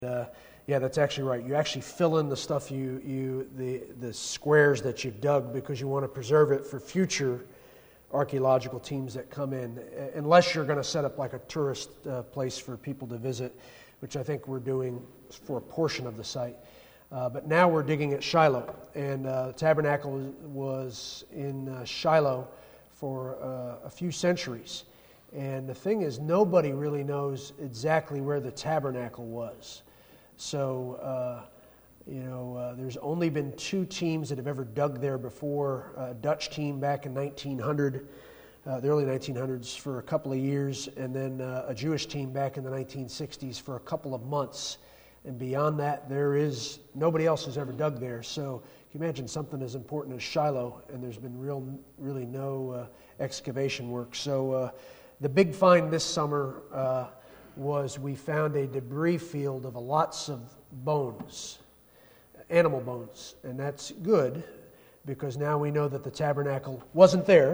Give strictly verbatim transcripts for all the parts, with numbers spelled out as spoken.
Uh, yeah, that's actually right. You actually fill in the stuff you you the the squares that you've dug because you want to preserve it for future archaeological teams that come in, unless you're going to set up like a tourist uh, place for people to visit, which I think we're doing for a portion of the site. Uh, but now we're digging at Shiloh, and uh, the tabernacle was in uh, Shiloh for uh, a few centuries. And the thing is, nobody really knows exactly where the tabernacle was. So, uh, you know, uh, there's only been two teams that have ever dug there before. A Dutch team back in nineteen hundred, uh, the early nineteen hundreds, for a couple of years, and then uh, a Jewish team back in the nineteen sixties for a couple of months. And beyond that, there is, nobody else has ever dug there. So you can imagine something as important as Shiloh, and there's been real, really no uh, excavation work. So uh, the big find this summer uh, was we found a debris field of lots of bones, animal bones. And that's good, because now we know that the tabernacle wasn't there,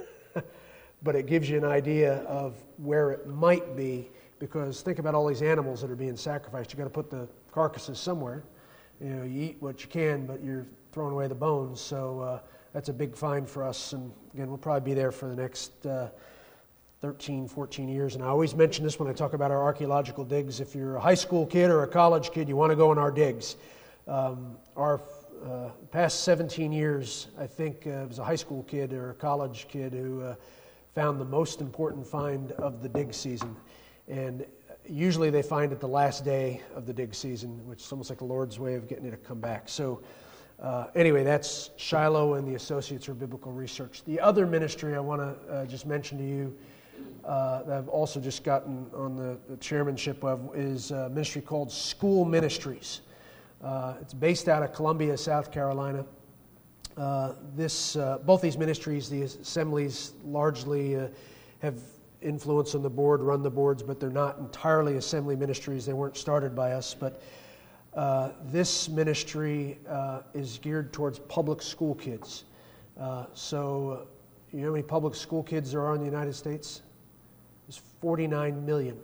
but it gives you an idea of where it might be. Because think about all these animals that are being sacrificed. You've got to put the carcasses somewhere. You know, you eat what you can, but you're throwing away the bones. So uh, that's a big find for us. And again, we'll probably be there for the next uh, thirteen, fourteen years. And I always mention this when I talk about our archaeological digs. If you're a high school kid or a college kid, you want to go on our digs. Um, our uh, past seventeen years, I think uh, it was a high school kid or a college kid who uh, found the most important find of the dig season. And usually they find it the last day of the dig season, which is almost like the Lord's way of getting it to come back. So uh, anyway, that's Shiloh and the Associates for Biblical Research. The other ministry I want to uh, just mention to you uh, that I've also just gotten on the, the chairmanship of is a ministry called School Ministries. Uh, it's based out of Columbia, South Carolina. Uh, this uh, both these ministries, the assemblies, largely uh, have influence on the board, run the boards, but they're not entirely assembly ministries. They weren't started by us. But uh, this ministry uh, is geared towards public school kids. Uh, so, you know how many public school kids there are in the United States? There's forty-nine million.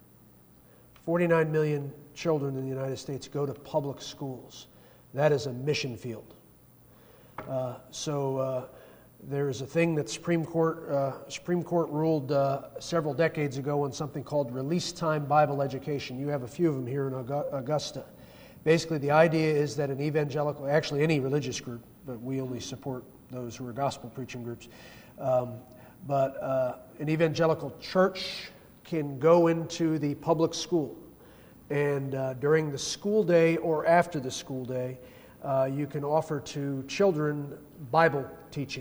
forty-nine million children in the United States go to public schools. That is a mission field. Uh, so, uh, There's a thing that Supreme Court uh, Supreme Court ruled uh, several decades ago on something called release time Bible education. You have a few of them here in Augusta. Basically, the idea is that an evangelical, actually any religious group, but we only support those who are gospel preaching groups, um, but uh, an evangelical church can go into the public school, and uh, during the school day or after the school day, uh, you can offer to children Bible teaching.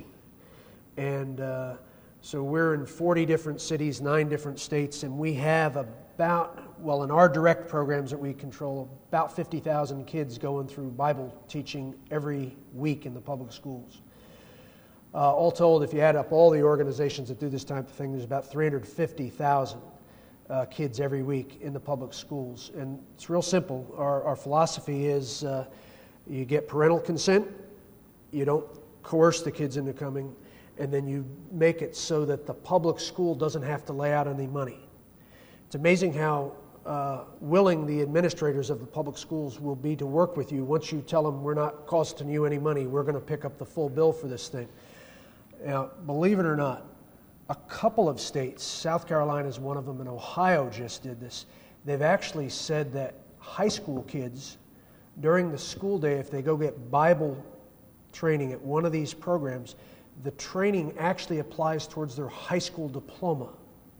And uh, so we're in forty different cities, nine different states, and we have about, well, in our direct programs that we control, about fifty thousand kids going through Bible teaching every week in the public schools. Uh, all told, if you add up all the organizations that do this type of thing, there's about three hundred fifty thousand uh, kids every week in the public schools. And it's real simple. Our, our philosophy is uh, you get parental consent, you don't coerce the kids into coming, and then you make it so that the public school doesn't have to lay out any money. It's amazing how uh, willing the administrators of the public schools will be to work with you once you tell them, we're not costing you any money, we're going to pick up the full bill for this thing. Now, believe it or not, a couple of states, South Carolina is one of them, and Ohio just did this, they've actually said that high school kids, during the school day, if they go get Bible training at one of these programs, the training actually applies towards their high school diploma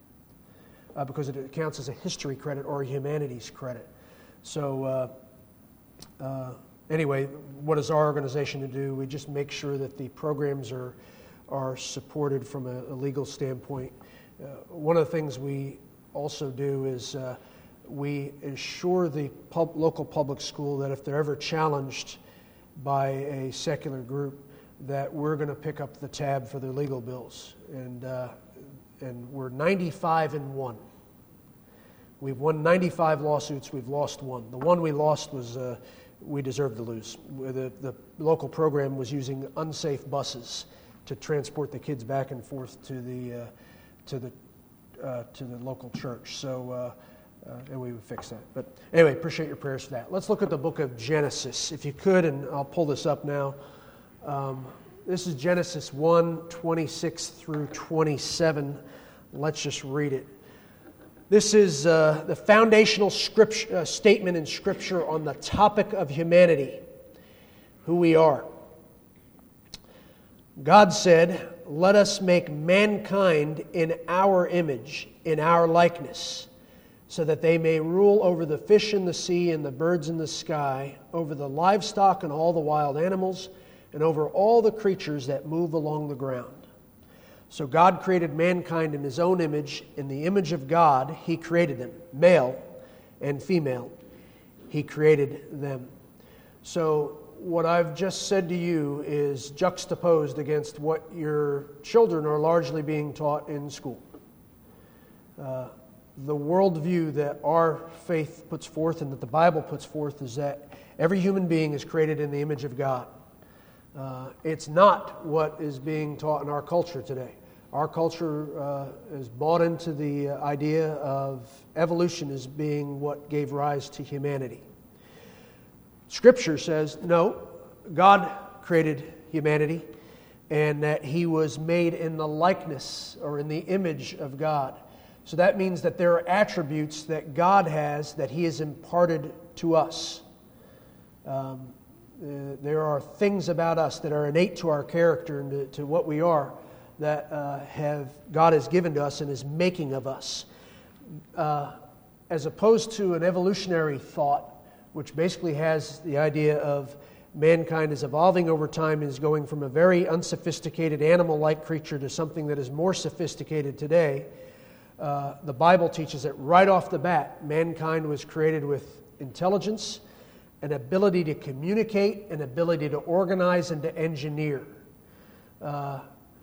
uh, because it counts as a history credit or a humanities credit. So uh, uh, anyway, what does our organization to do? We just make sure that the programs are are supported from a, a legal standpoint. Uh, one of the things we also do is uh, we assure the pub, local public school that if they're ever challenged by a secular group, that we're going to pick up the tab for their legal bills. And uh, and we're ninety-five and one. We've won ninety-five lawsuits, we've lost one. The one we lost was uh, we deserved to lose. The, the local program was using unsafe buses to transport the kids back and forth to the uh, to the uh, to the local church. So uh, uh, and we would fix that. But anyway, appreciate your prayers for that. Let's look at the book of Genesis, if you could, and I'll pull this up now. Um, this is Genesis one, twenty-six through twenty-seven. Let's just read it. This is uh, the foundational scripture, uh, statement in Scripture on the topic of humanity, who we are. God said, "Let us make mankind in our image, in our likeness, so that they may rule over the fish in the sea and the birds in the sky, over the livestock and all the wild animals, and over all the creatures that move along the ground." So God created mankind in His own image. In the image of God, He created them, male and female. He created them. So what I've just said to you is juxtaposed against what your children are largely being taught in school. Uh, the worldview that our faith puts forth and that the Bible puts forth is that every human being is created in the image of God. Uh, it's not what is being taught in our culture today. Our culture uh, is bought into the idea of evolution as being what gave rise to humanity. Scripture says, no, God created humanity and that He was made in the likeness or in the image of God. So that means that there are attributes that God has that He has imparted to us. Um, uh, there are things about us that are innate to our character and to, to what we are that uh, have God has given to us and is making of us. Uh, as opposed to an evolutionary thought, which basically has the idea of mankind is evolving over time and is going from a very unsophisticated animal-like creature to something that is more sophisticated today. Uh, the Bible teaches that right off the bat, mankind was created with intelligence, an ability to communicate, an ability to organize and to engineer. Uh,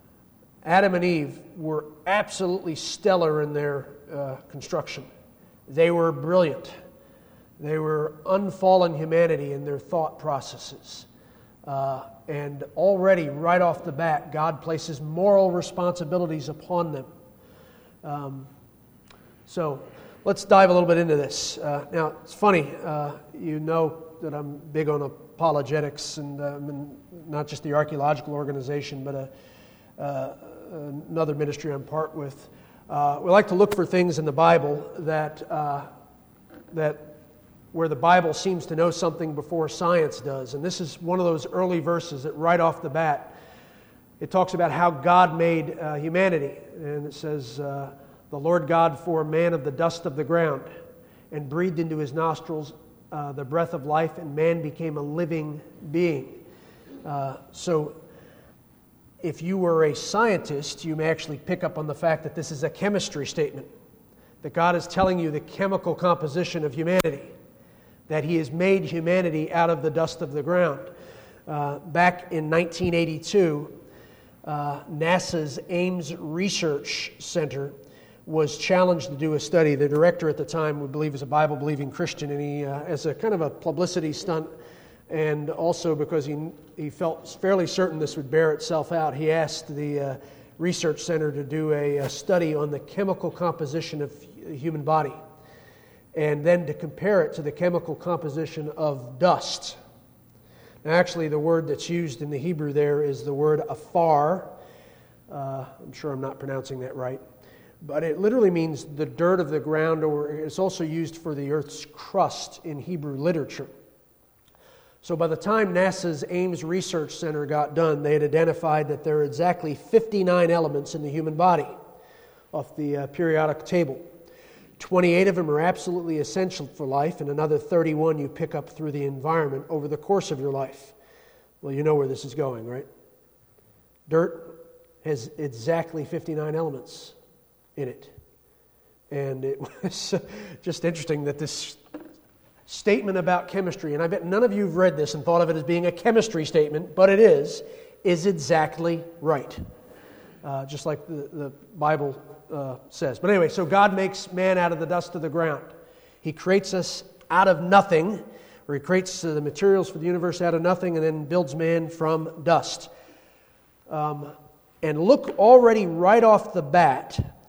Adam and Eve were absolutely stellar in their uh, construction. They were brilliant. They were unfallen humanity in their thought processes. Uh, and already, right off the bat, God places moral responsibilities upon them. Um, so let's dive a little bit into this. Uh, now, it's funny, uh, you know that I'm big on apologetics, and um, not just the archaeological organization, but a, uh, another ministry I'm part with. Uh, we like to look for things in the Bible that uh, that where the Bible seems to know something before science does. And this is one of those early verses that right off the bat, it talks about how God made uh, humanity. And it says, uh, the Lord God formed man of the dust of the ground and breathed into his nostrils uh, the breath of life, and man became a living being. Uh, so if you were a scientist, you may actually pick up on the fact that this is a chemistry statement, that God is telling you the chemical composition of humanity, that He has made humanity out of the dust of the ground. Uh, back in nineteen eighty-two, uh, NASA's Ames Research Center was challenged to do a study. The director at the time, we believe, is a Bible-believing Christian, and he, uh, as a kind of a publicity stunt, and also because he he felt fairly certain this would bear itself out, he asked the uh, research center to do a, a study on the chemical composition of the human body, and then to compare it to the chemical composition of dust. Now, actually, the word that's used in the Hebrew there is the word afar. Uh, I'm sure I'm not pronouncing that right. But it literally means the dirt of the ground, or it's also used for the earth's crust in Hebrew literature. So by the time NASA's Ames Research Center got done, they had identified that there are exactly fifty-nine elements in the human body off the uh, periodic table. twenty-eight of them are absolutely essential for life, and another thirty-one you pick up through the environment over the course of your life. Well, you know where this is going, right? Dirt has exactly fifty-nine elements in it. And it was just interesting that this statement about chemistry, and I bet none of you have read this and thought of it as being a chemistry statement, but it is, is exactly right. Uh, just like the, the Bible uh, says. But anyway, so God makes man out of the dust of the ground. He creates us out of nothing, or He creates uh, the materials for the universe out of nothing, and then builds man from dust. Um, and look already right off the bat,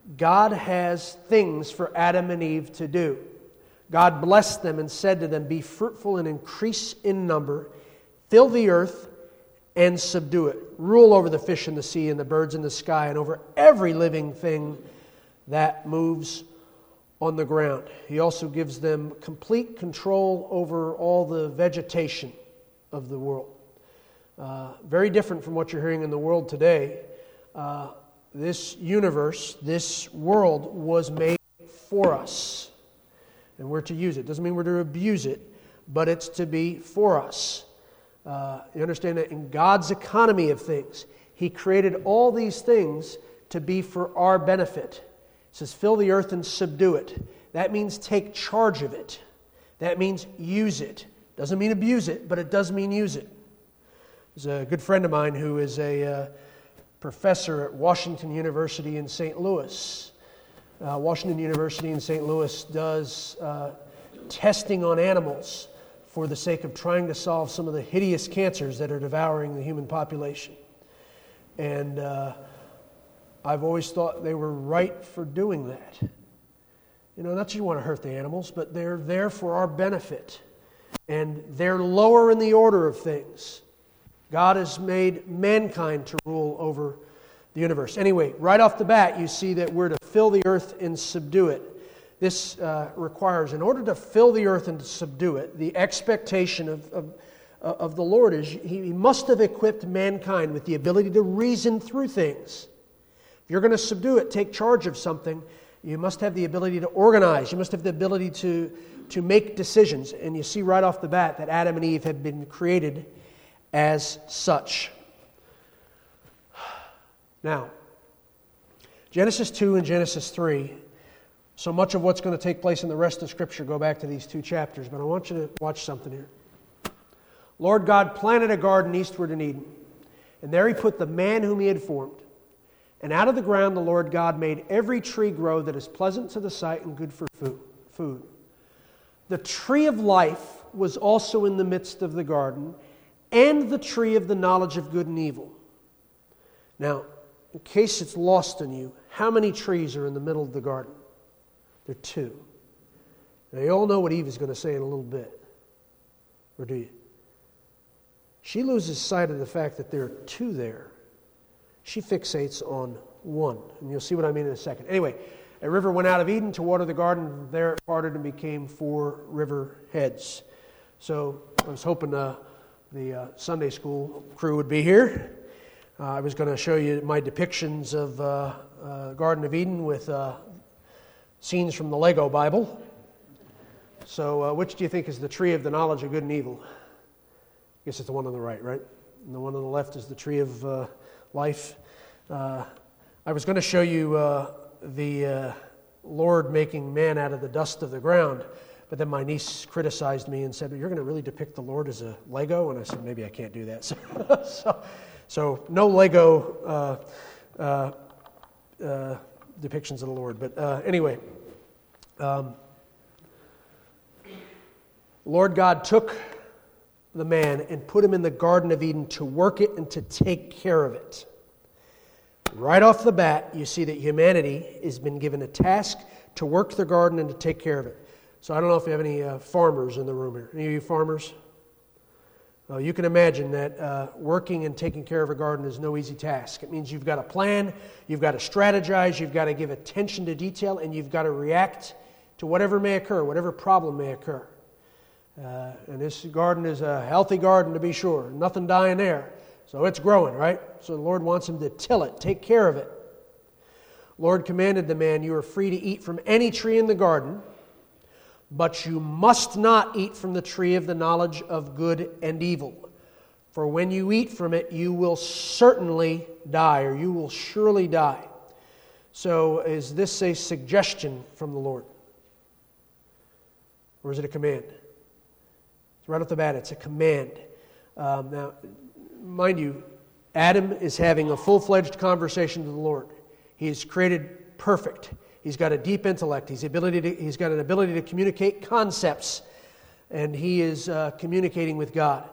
God has things for Adam and Eve to do. God blessed them and said to them, "Be fruitful and increase in number, fill the earth and subdue it. Rule over the fish in the sea and the birds in the sky and over every living thing that moves on the ground." He also gives them complete control over all the vegetation of the world. Uh, very different from what you're hearing in the world today. Uh, this universe, this world was made for us. And we're to use it. Doesn't mean we're to abuse it, but it's to be for us. Uh, you understand that in God's economy of things, He created all these things to be for our benefit. It says, fill the earth and subdue it. That means take charge of it. That means use it. Doesn't mean abuse it, but it does mean use it. There's a good friend of mine who is a uh, professor at Washington University in Saint Louis. Uh, Washington University in Saint Louis does uh, testing on animals for the sake of trying to solve some of the hideous cancers that are devouring the human population. And uh, I've always thought they were right for doing that. You know, not that you want to hurt the animals, but they're there for our benefit. And they're lower in the order of things. God has made mankind to rule over the universe. Anyway, right off the bat, you see that we're to fill the earth and subdue it. This uh, requires, in order to fill the earth and to subdue it, the expectation of, of, of the Lord is He must have equipped mankind with the ability to reason through things. If you're going to subdue it, take charge of something, you must have the ability to organize. You must have the ability to, to make decisions. And you see right off the bat that Adam and Eve have been created as such. Now, Genesis two and Genesis three, so much of what's going to take place in the rest of Scripture go back to these two chapters, but I want you to watch something here. Lord God planted a garden eastward in Eden, and there He put the man whom He had formed. And out of the ground the Lord God made every tree grow that is pleasant to the sight and good for food. The tree of life was also in the midst of the garden, and the tree of the knowledge of good and evil. Now, in case it's lost on you, how many trees are in the middle of the garden? There are two. Now, you all know what Eve is going to say in a little bit. Or do you? She loses sight of the fact that there are two there. She fixates on one. And you'll see what I mean in a second. Anyway, a river went out of Eden to water the garden. There it parted and became four river heads. So I was hoping uh, the uh, Sunday school crew would be here. Uh, I was going to show you my depictions of uh, uh, Garden of Eden with uh, scenes from the Lego Bible. So uh, which do you think is the tree of the knowledge of good and evil? I guess it's the one on the right, right? And the one on the left is the tree of uh, life. Uh, I was going to show you uh, the uh, Lord making man out of the dust of the ground, but then my niece criticized me and said, "You're going to really depict the Lord as a Lego?" And I said, "Maybe I can't do that." So, so, so no Lego uh, uh, uh, depictions of the Lord. But uh, anyway, um, Lord God took the man and put him in the Garden of Eden to work it and to take care of it. Right off the bat, you see that humanity has been given a task to work the garden and to take care of it. So I don't know if we have any uh, farmers in the room here. Any of you farmers? Uh, you can imagine that uh, working and taking care of a garden is no easy task. It means you've got to plan, you've got to strategize, you've got to give attention to detail, and you've got to react to whatever may occur, whatever problem may occur. Uh, and this garden is a healthy garden, to be sure. Nothing dying there. So it's growing, right? So the Lord wants him to till it, take care of it. Lord commanded the man, "You are free to eat from any tree in the garden, but you must not eat from the tree of the knowledge of good and evil. For when you eat from it, you will certainly die," or you will surely die. So is this a suggestion from the Lord? Or is it a command? Right off the bat, it's a command. Um, now, mind you, Adam is having a full-fledged conversation with the Lord. He is created perfect. He's got a deep intellect. He's, ability to, he's got an ability to communicate concepts, and he is uh, communicating with God.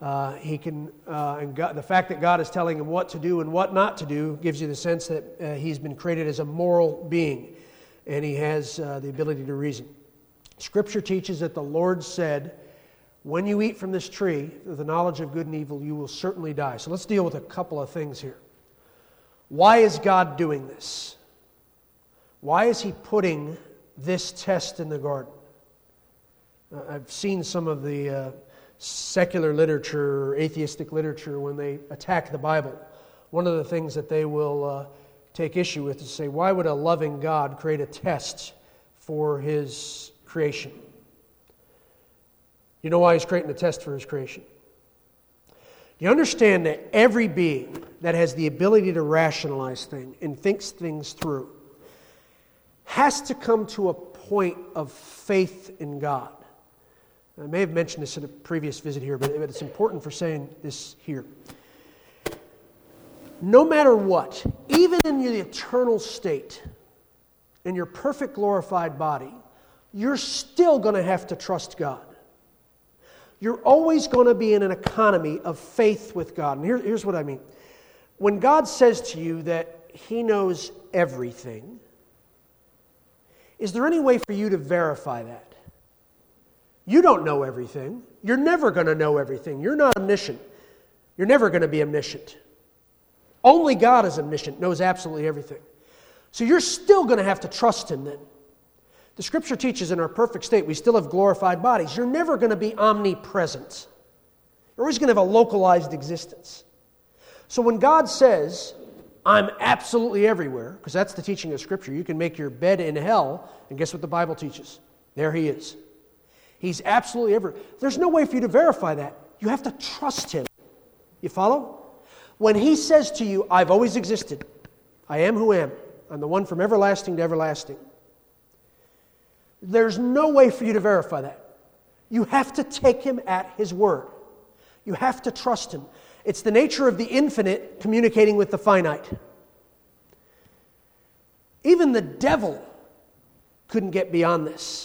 Uh, he can, uh, and God, the fact that God is telling him what to do and what not to do gives you the sense that uh, he's been created as a moral being, and he has uh, the ability to reason. Scripture teaches that the Lord said, when you eat from this tree, the knowledge of good and evil, you will certainly die. So let's deal with a couple of things here. Why is God doing this? Why is he putting this test in the garden? Uh, I've seen some of the uh, secular literature or atheistic literature when they attack the Bible. One of the things that they will uh, take issue with is say, why would a loving God create a test for his creation? You know why he's creating a test for his creation? You understand that every being that has the ability to rationalize things and thinks things through has to come to a point of faith in God. I may have mentioned this in a previous visit here, but it's important for saying this here. No matter what, even in the eternal state, in your perfect glorified body, you're still going to have to trust God. You're always going to be in an economy of faith with God. And here, here's what I mean. When God says to you that he knows everything, is there any way for you to verify that? You don't know everything. You're never going to know everything. You're not omniscient. You're never going to be omniscient. Only God is omniscient, knows absolutely everything. So you're still going to have to trust him then. The Scripture teaches in our perfect state, we still have glorified bodies. You're never going to be omnipresent. You're always going to have a localized existence. So when God says, I'm absolutely everywhere, because that's the teaching of Scripture. You can make your bed in hell, and guess what the Bible teaches? There he is. He's absolutely everywhere. There's no way for you to verify that. You have to trust him. You follow? When he says to you, I've always existed. I am who am. I'm the one from everlasting to everlasting. There's no way for you to verify that. You have to take him at his word. You have to trust him. It's the nature of the infinite communicating with the finite. Even the devil couldn't get beyond this.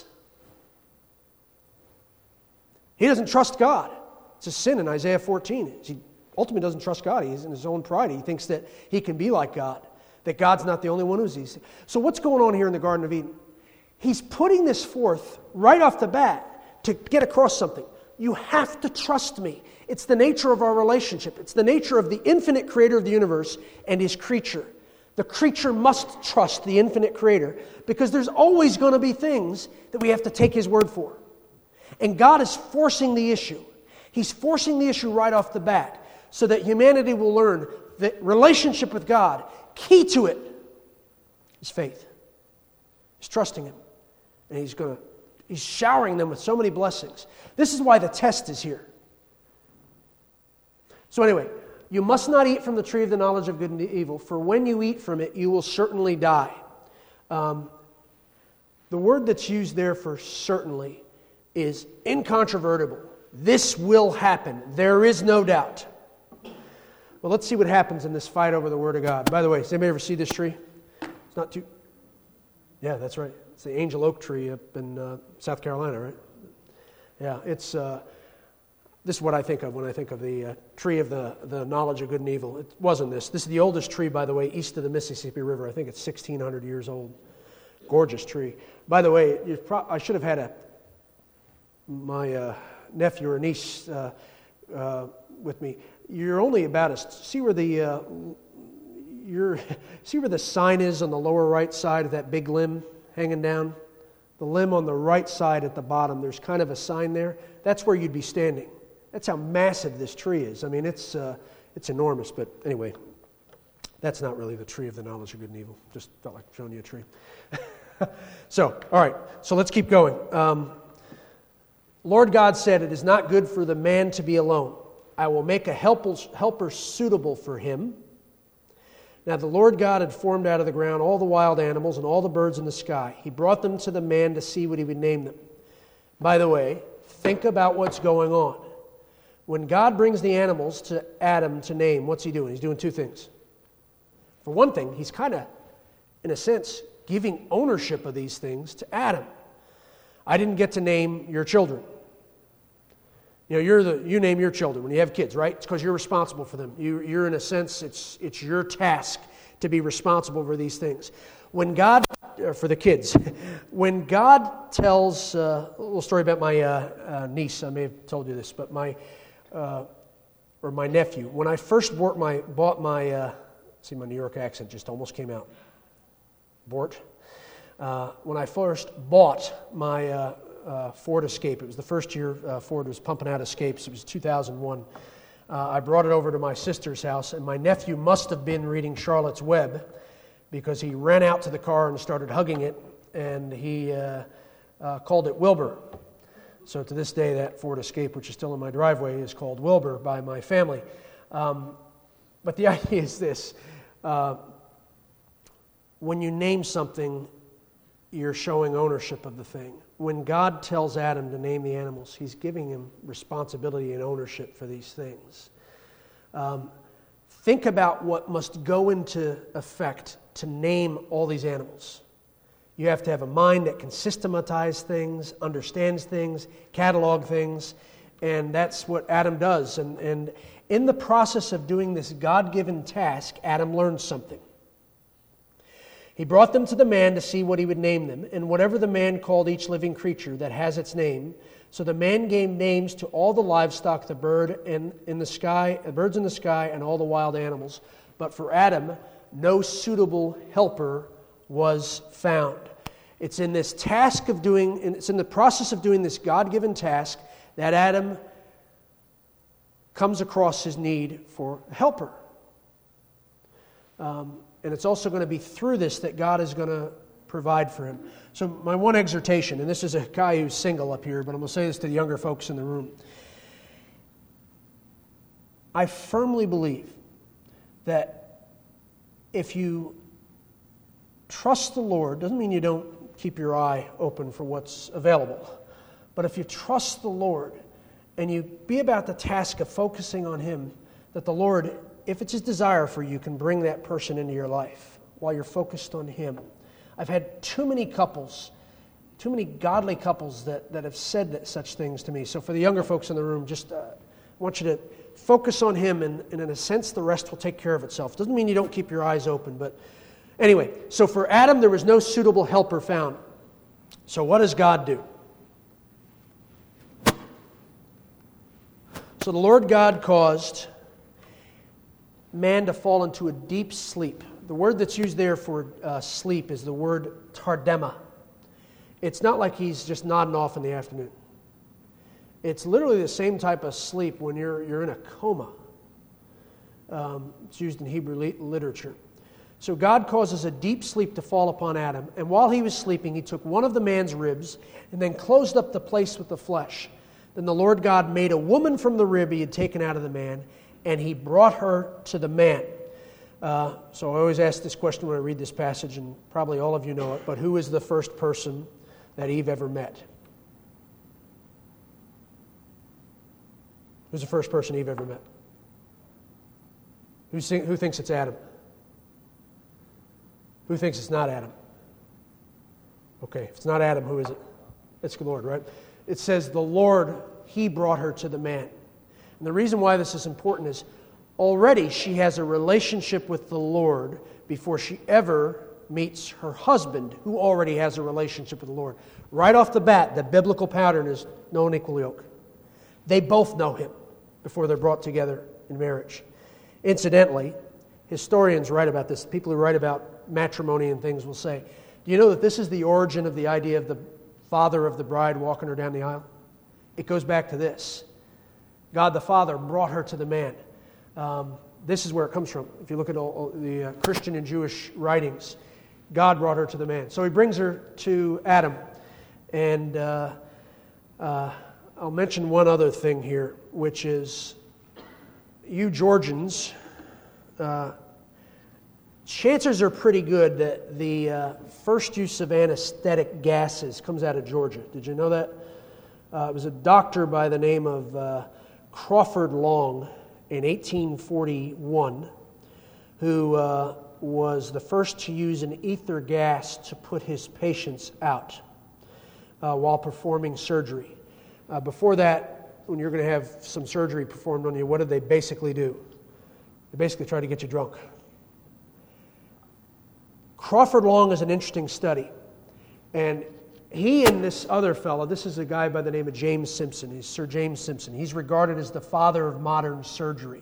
He doesn't trust God. It's a sin in Isaiah fourteen. He ultimately doesn't trust God. He's in his own pride. He thinks that he can be like God, that God's not the only one who's easy. So what's going on here in the Garden of Eden? He's putting this forth right off the bat to get across something. You have to trust me. It's the nature of our relationship. It's the nature of the infinite creator of the universe and his creature. The creature must trust the infinite creator because there's always going to be things that we have to take his word for. And God is forcing the issue. He's forcing the issue right off the bat so that humanity will learn that relationship with God, key to it, is faith. He's trusting him. And he's going to, he's showering them with so many blessings. This is why the test is here. So anyway, you must not eat from the tree of the knowledge of good and evil, for when you eat from it, you will certainly die. Um, the word that's used there for certainly is incontrovertible. This will happen. There is no doubt. Well, let's see what happens in this fight over the Word of God. By the way, does anybody ever see this tree? It's not too... Yeah, that's right. It's the angel oak tree up in uh, South Carolina, right? Yeah, it's... Uh, this is what I think of when I think of the uh, tree of the, the knowledge of good and evil. It wasn't this. This is the oldest tree, by the way, east of the Mississippi River. I think it's sixteen hundred years old. Gorgeous tree. By the way, you've pro- I should have had a my uh, nephew or niece uh, uh, with me. You're only about as see where the uh, you're see where the sign is on the lower right side of that big limb hanging down. The limb on the right side at the bottom. There's kind of a sign there. That's where you'd be standing. That's how massive this tree is. I mean, it's uh, it's enormous. But anyway, that's not really the tree of the knowledge of good and evil. Just felt like showing you a tree. So, all right. So let's keep going. Um, Lord God said, "It is not good for the man to be alone. I will make a helper, helper suitable for him." Now the Lord God had formed out of the ground all the wild animals and all the birds in the sky. He brought them to the man to see what he would name them. By the way, think about what's going on. When God brings the animals to Adam to name, what's he doing? He's doing two things. For one thing, he's kind of, in a sense, giving ownership of these things to Adam. I didn't get to name your children. You know, you're the you name your children when you have kids, right? It's because you're responsible for them. You, you're in a sense, it's it's your task to be responsible for these things. When God, uh, for the kids, when God tells uh, a little story about my uh, uh, niece. I may have told you this, but my uh, or my nephew. When I first bought my bought my uh, see my New York accent just almost came out. Bort. Uh, when I first bought my uh, uh, Ford Escape, it was the first year uh, Ford was pumping out Escapes. It was two thousand one. Uh, I brought it over to my sister's house, and my nephew must have been reading Charlotte's Web because he ran out to the car and started hugging it, and he uh, uh, called it Wilbur. So to this day, that Ford Escape, which is still in my driveway, is called Wilbur by my family. Um, but the idea is this. Uh, when you name something, you're showing ownership of the thing. When God tells Adam to name the animals, he's giving him responsibility and ownership for these things. Um, think about what must go into effect to name all these animals. You have to have a mind that can systematize things, understands things, catalog things, and that's what Adam does. And, and in the process of doing this God-given task, Adam learned something. He brought them to the man to see what he would name them, and whatever the man called each living creature that has its name. So the man gave names to all the livestock, the bird and in the sky, the birds in the sky, and all the wild animals. But for Adam, no suitable helper was found. It's in this task of doing, it's in the process of doing this God-given task that Adam comes across his need for a helper. Um, And it's also going to be through this that God is going to provide for him. So my one exhortation, and this is a guy who's single up here, but I'm going to say this to the younger folks in the room. I firmly believe that if you trust the Lord, doesn't mean you don't keep your eye open for what's available, but if you trust the Lord and you be about the task of focusing on him, that the Lord, if it's his desire for you, can bring that person into your life while you're focused on him. I've had too many couples, too many godly couples that, that have said that, such things to me. So for the younger folks in the room, just uh, I want you to focus on him, and, and in a sense, the rest will take care of itself. Doesn't mean you don't keep your eyes open, but anyway, so for Adam, there was no suitable helper found. So what does God do? So the Lord God caused man to fall into a deep sleep. The word that's used there for uh, sleep is the word tardema. It's not like he's just nodding off in the afternoon. It's literally the same type of sleep when you're you're in a coma. Um, it's used in Hebrew li- literature. So God causes a deep sleep to fall upon Adam, and while he was sleeping, he took one of the man's ribs and then closed up the place with the flesh. Then the Lord God made a woman from the rib he had taken out of the man, and he brought her to the man. Uh, so I always ask this question when I read this passage, and probably all of you know it, but who is the first person that Eve ever met? Who's the first person Eve ever met? Who's, who thinks it's Adam? Who thinks it's not Adam? Okay, if it's not Adam, who is it? It's the Lord, right? It says the Lord, he brought her to the man. And the reason why this is important is already she has a relationship with the Lord before she ever meets her husband, who already has a relationship with the Lord. Right off the bat, the biblical pattern is no unequal yoke. They both know him before they're brought together in marriage. Incidentally, historians write about this. People who write about matrimony and things will say, do you know that this is the origin of the idea of the father of the bride walking her down the aisle? It goes back to this. God the Father brought her to the man. Um, this is where it comes from. If you look at all, all the uh, Christian and Jewish writings, God brought her to the man. So he brings her to Adam. And uh, uh, I'll mention one other thing here, which is you Georgians, uh, chances are pretty good that the uh, first use of anesthetic gases comes out of Georgia. Did you know that? Uh, it was a doctor by the name of uh, Crawford Long in eighteen forty-one who uh, was the first to use an ether gas to put his patients out uh, while performing surgery. Uh, before that, when you're going to have some surgery performed on you, what did they basically do? They basically try to get you drunk. Crawford Long is an interesting study. And he and this other fellow, this is a guy by the name of James Simpson. He's Sir James Simpson. He's regarded as the father of modern surgery.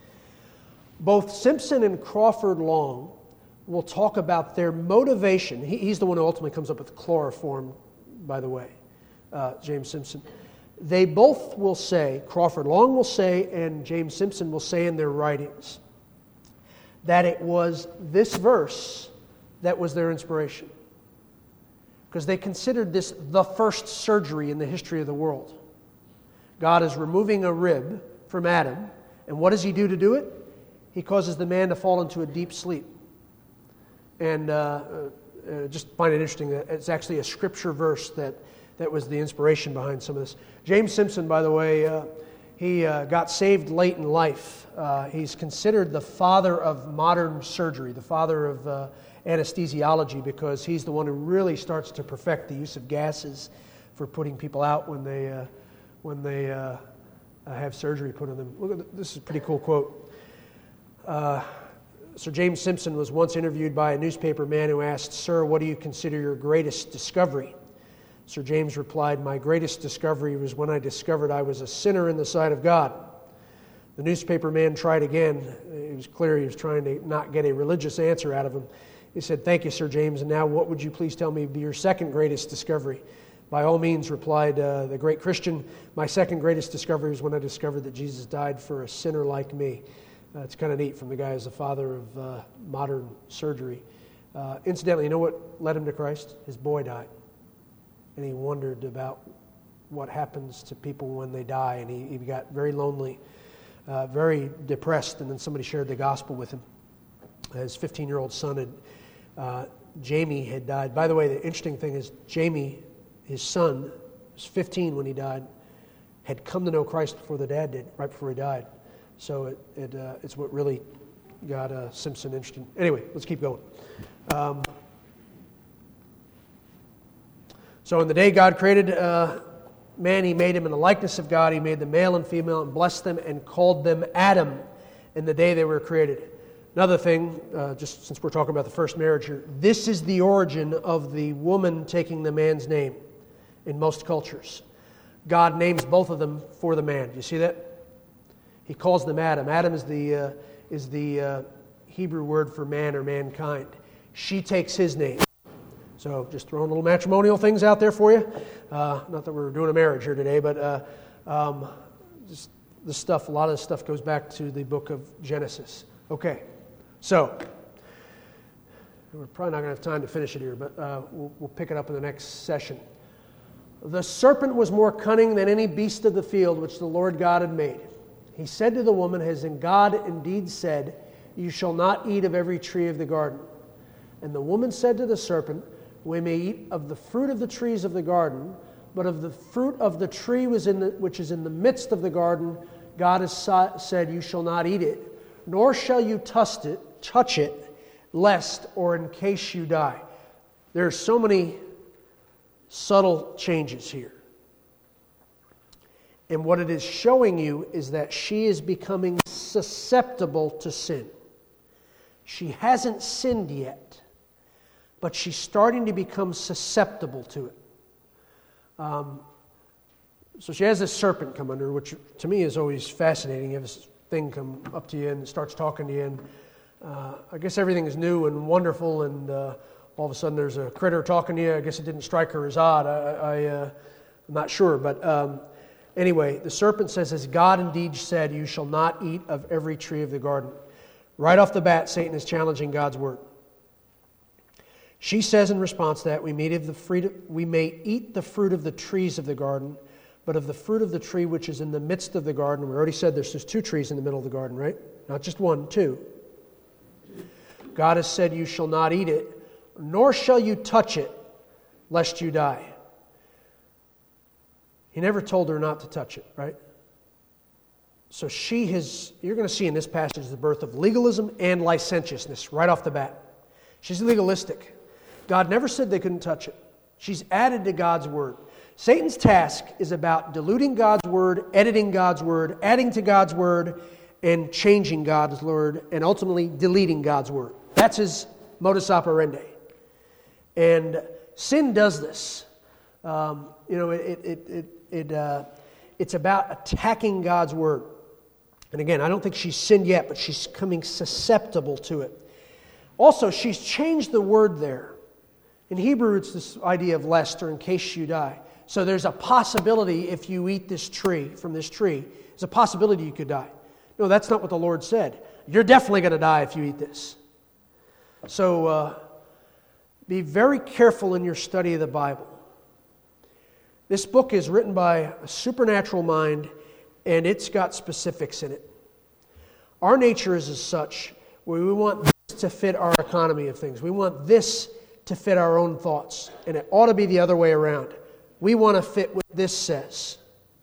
Both Simpson and Crawford Long will talk about their motivation. He, he's the one who ultimately comes up with chloroform, by the way, uh, James Simpson. They both will say, Crawford Long will say, and James Simpson will say in their writings, that it was this verse that was their inspiration. Because they considered this the first surgery in the history of the world. God is removing a rib from Adam, and what does he do to do it? He causes the man to fall into a deep sleep. And uh, uh, just find it interesting that it's actually a scripture verse that, that was the inspiration behind some of this. James Simpson, by the way, uh, he uh, got saved late in life. Uh, he's considered the father of modern surgery, the father of uh, anesthesiology, because he's the one who really starts to perfect the use of gases for putting people out when they uh, when they uh, have surgery put on them. Look at this, this is a pretty cool quote. Uh, Sir James Simpson was once interviewed by a newspaper man who asked, "Sir, what do you consider your greatest discovery?" Sir James replied, "My greatest discovery was when I discovered I was a sinner in the sight of God." The newspaper man tried again. It was clear he was trying to not get a religious answer out of him. He said, "Thank you, Sir James, and now what would you please tell me would be your second greatest discovery?" "By all means," replied uh, the great Christian, "my second greatest discovery was when I discovered that Jesus died for a sinner like me." Uh, it's kind of neat from the guy who's the father of uh, modern surgery. Uh, incidentally, you know what led him to Christ? His boy died. And he wondered about what happens to people when they die, and he, he got very lonely, uh, very depressed, and then somebody shared the gospel with him. His fifteen-year-old son, had, uh, Jamie, had died. By the way, the interesting thing is Jamie, his son, was fifteen when he died, had come to know Christ before the dad did, right before he died. So it, it uh, it's what really got uh, Simpson interested. Anyway, let's keep going. Um, so in the day God created uh, man, he made him in the likeness of God. He made them male and female and blessed them and called them Adam in the day they were created. Another thing, uh, just since we're talking about the first marriage here, this is the origin of the woman taking the man's name in most cultures. God names both of them for the man. Do you see that? He calls them Adam. Adam is the uh, is the uh, Hebrew word for man or mankind. She takes his name. So just throwing little matrimonial things out there for you. Uh, not that we're doing a marriage here today, but uh, um, just the stuff. A lot of this stuff goes back to the book of Genesis. Okay, so we're probably not going to have time to finish it here, but uh, we'll, we'll pick it up in the next session. The serpent was more cunning than any beast of the field which the Lord God had made. He said to the woman, "Has in God indeed said, you shall not eat of every tree of the garden?" And the woman said to the serpent, "We may eat of the fruit of the trees of the garden, but of the fruit of the tree was in the, which is in the midst of the garden, God has said, you shall not eat it, nor shall you touch it, touch it, lest or in case you die." There are so many subtle changes here. And what it is showing you is that she is becoming susceptible to sin. She hasn't sinned yet, but she's starting to become susceptible to it. Um, so she has this serpent come under her, which to me is always fascinating. You have this thing come up to you and starts talking to you, and uh, I guess everything is new and wonderful, and uh, all of a sudden there's a critter talking to you. I guess it didn't strike her as odd. I, I, uh, I'm not sure, but um, anyway, the serpent says, "As God indeed said, you shall not eat of every tree of the garden." Right off the bat, Satan is challenging God's word. She says in response to that, we may, of the fruit, we may eat the fruit of the trees of the garden, but of the fruit of the tree which is in the midst of the garden. We already said there's just two trees in the middle of the garden, right? Not just one, two. God has said, you shall not eat it, nor shall you touch it, lest you die. He never told her not to touch it, right? So she has, you're going to see in this passage the birth of legalism and licentiousness right off the bat. She's legalistic. God never said they couldn't touch it. She's added to God's word. Satan's task is about diluting God's word, editing God's word, adding to God's word, and changing God's word, and ultimately deleting God's word. That's his modus operandi. And sin does this. Um, you know, it it it it uh, it's about attacking God's word. And again, I don't think she's sinned yet, but she's coming susceptible to it. Also, she's changed the word there. In Hebrew, it's this idea of lest, or in case you die. So there's a possibility if you eat this tree, from this tree, there's a possibility you could die. No, that's not what the Lord said. You're definitely going to die if you eat this. So uh, be very careful in your study of the Bible. This book is written by a supernatural mind, and it's got specifics in it. Our nature is as such, where we want this to fit our economy of things. We want this to fit our own thoughts, and it ought to be the other way around. We want to fit what this says.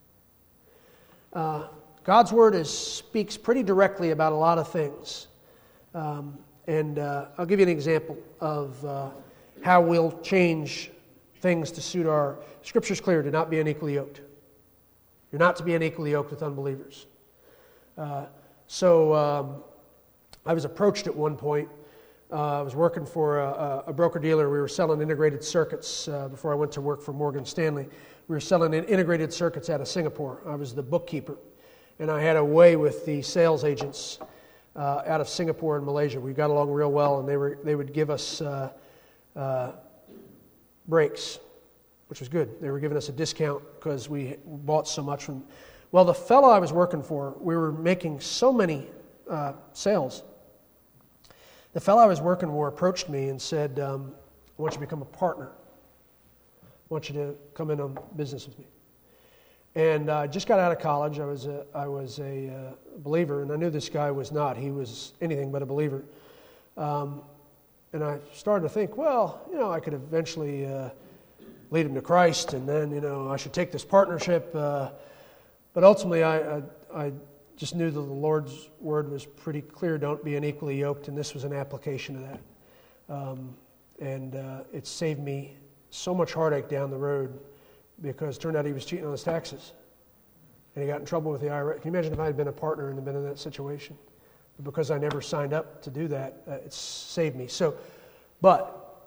Uh, God's Word is, speaks pretty directly about a lot of things. Um, and uh, I'll give you an example of uh, how we'll change things to suit our... Scripture's clear, do not be unequally yoked. You're not to be unequally yoked with unbelievers. Uh, so um, I was approached at one point. Uh, I was working for a, a broker-dealer. We were selling integrated circuits uh, before I went to work for Morgan Stanley. We were selling integrated circuits out of Singapore. I was the bookkeeper. And I had a way with the sales agents uh, out of Singapore and Malaysia. We got along real well, and they were they would give us uh, uh, breaks, which was good. They were giving us a discount because we bought so much from... Well, the fellow I was working for, we were making so many uh, sales. The fellow I was working for approached me and said, um, I want you to become a partner. I want you to come in on business with me. And I uh, just got out of college. I was a, I was a uh, believer, and I knew this guy was not. He was anything but a believer. Um, and I started to think, well, you know, I could eventually uh, lead him to Christ, and then, you know, I should take this partnership. Uh, but ultimately, I, I, I just knew that the Lord's word was pretty clear, don't be unequally yoked, and this was an application of that. Um, and uh, it saved me so much heartache down the road, because it turned out he was cheating on his taxes. And he got in trouble with the I R S. Can you imagine if I had been a partner and been in that situation? But because I never signed up to do that, uh, it saved me. So, but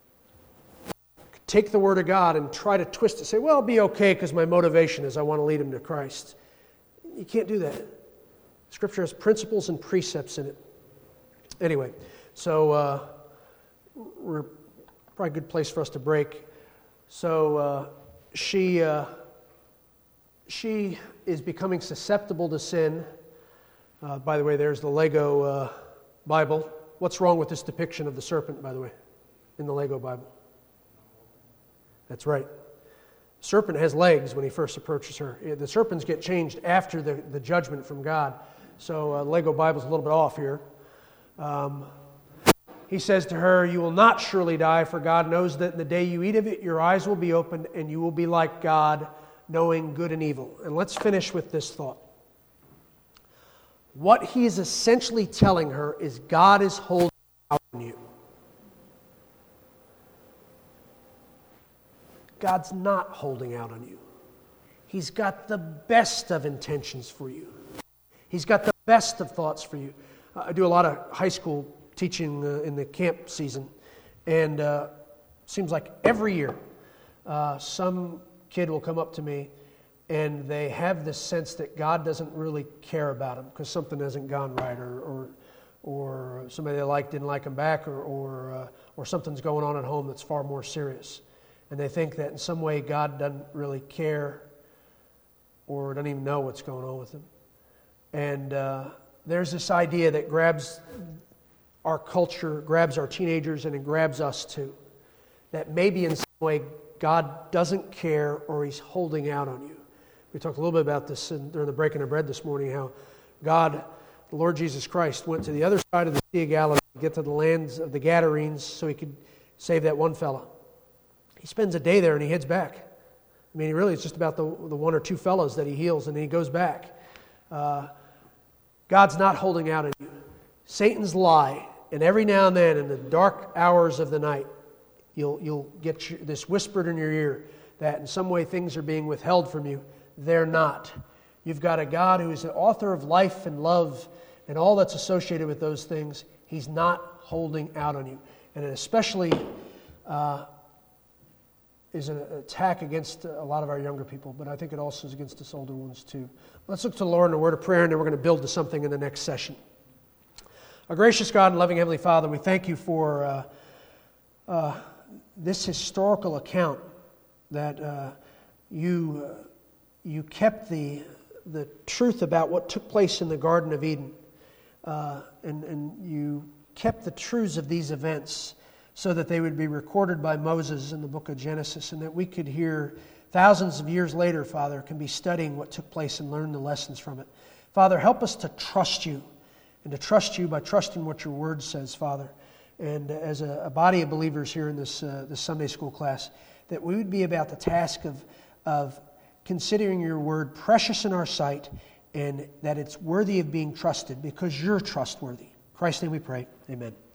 take the Word of God and try to twist it. Say, well, it'll be okay because my motivation is I want to lead him to Christ. You can't do that. Scripture has principles and precepts in it. Anyway, so uh, we're probably a good place for us to break. So uh, she uh, she is becoming susceptible to sin. Uh, by the way, there's the Lego uh, Bible. What's wrong with this depiction of the serpent, by the way, in the Lego Bible? That's right. The serpent has legs when he first approaches her. The serpents get changed after the, the judgment from God. So uh, Lego Bible's a little bit off here. Um, he says to her, you will not surely die, for God knows that in the day you eat of it, your eyes will be opened, and you will be like God, knowing good and evil. And let's finish with this thought. What he is essentially telling her is God is holding out on you. God's not holding out on you. He's got the best of intentions for you. He's got the best of thoughts for you. Uh, I do a lot of high school teaching uh, in the camp season, and uh, seems like every year uh, some kid will come up to me and they have this sense that God doesn't really care about them because something hasn't gone right, or or, or somebody they like didn't like them back, or or, uh, or something's going on at home that's far more serious. And they think that in some way God doesn't really care or doesn't even know what's going on with them. And uh, there's this idea that grabs our culture, grabs our teenagers, and it grabs us too. That maybe in some way God doesn't care or he's holding out on you. We talked a little bit about this in, during the breaking of bread this morning, how God, the Lord Jesus Christ, went to the other side of the Sea of Galilee to get to the lands of the Gadarenes so he could save that one fella. He spends a day there and he heads back. I mean, really, it's just about the, the one or two fellows that he heals, and then he goes back. Uh, God's not holding out on you. Satan's lie, and every now and then in the dark hours of the night, you'll you'll get your, this whispered in your ear that in some way things are being withheld from you. They're not. You've got a God who is the author of life and love and all that's associated with those things. He's not holding out on you. And it especially uh, is an attack against a lot of our younger people, but I think it also is against us older ones too. Let's look to the Lord in a word of prayer, and then we're going to build to something in the next session. Our gracious God and loving Heavenly Father, we thank you for uh, uh, this historical account that uh, you uh, you kept the the truth about what took place in the Garden of Eden, uh, and and you kept the truths of these events so that they would be recorded by Moses in the book of Genesis, and that we could hear thousands of years later, Father, can be studying what took place and learn the lessons from it. Father, help us to trust you, and to trust you by trusting what your word says, Father. And as a, a body of believers here in this uh, this Sunday school class, that we would be about the task of of considering your word precious in our sight, and that it's worthy of being trusted because you're trustworthy. In Christ's name we pray. Amen.